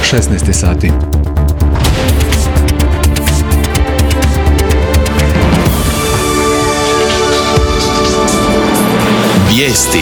16 sati. Vijesti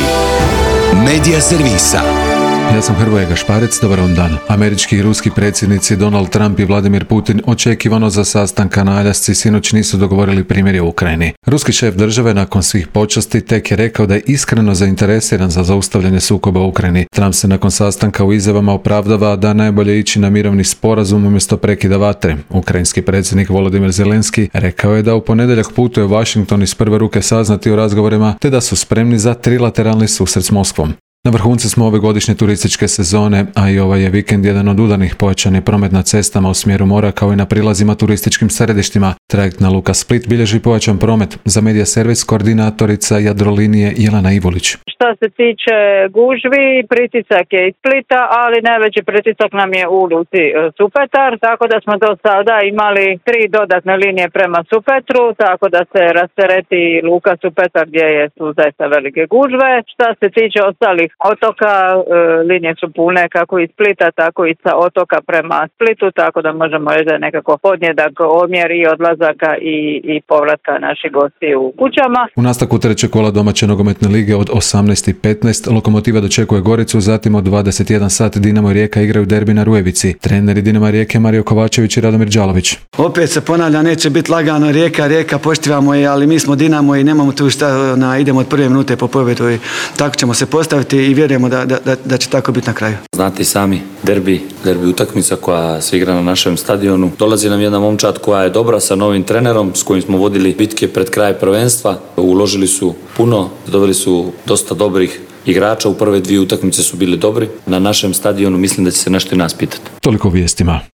Medija servisa. Ja sam Hrvoje Gašparec, dobar vam dan. Američki i ruski predsjednici Donald Trump i Vladimir Putin očekivano za sastanka na Aljasci sinoć nisu dogovorili primirje u Ukrajini. Ruski šef države nakon svih počasti tek je rekao da je iskreno zainteresiran za zaustavljanje sukoba u Ukrajini. Trump se nakon sastanka u izjavama opravdava da najbolje ići na mirovni sporazum umjesto prekida vatre. Ukrajinski predsjednik Volodymyr Zelenski rekao je da u ponedjeljak putuje u Washington iz prve ruke saznati o razgovorima te da su spremni za trilateralni susret s Moskvom. Na vrhuncu smo ove godišnje turističke sezone, a i ovaj je vikend jedan od udarnih. Pojačan je promet na cestama u smjeru mora kao i na prilazima turističkim središtima. Trajektna luka Split bilježi pojačan promet. Za Medija servis koordinatorica Jadrolinije Jelena Ivolić. Što se tiče gužvi, pritisak je iz Splita, ali najveći pritisak nam je u luci Supetar, tako da smo do sada imali 3 dodatne linije prema Supetru, tako da se rastereti luka Supetar gdje su zaista velike gužve. Što se tiče ostalih otoka, linije su pune kako iz Splita, tako i sa otoka prema Splitu, tako da možemo reći da je nekako podjednak omjer i odlazaka i povratka naših gostiju u kućama. U nastavku trećeg kola domaće nogometne lige od 18:15 Lokomotiva dočekuje Goricu, zatim od 21 sat Dinamo i Rijeka igraju derbi na Rujevici. Treneri Dinama Rijeke Mario Kovačević i Radomir Đalović. Opet se ponavlja, neće biti lagano, Rijeka poštivamo je, ali mi smo Dinamo i nemamo tu šta, idemo od prve minute po pobjedu i tako ćemo se postaviti i vjerujemo da će tako biti na kraju. Znate i sami, derbi utakmica koja se igra na našem stadionu. Dolazi nam jedna momčad koja je dobra sa novim trenerom s kojim smo vodili bitke pred kraj prvenstva. Uložili su puno, doveli su dosta dobrih igrača, u prve 2 utakmice su bili dobri. Na našem stadionu mislim da će se nešto i nas pitati. Toliko o vijestima.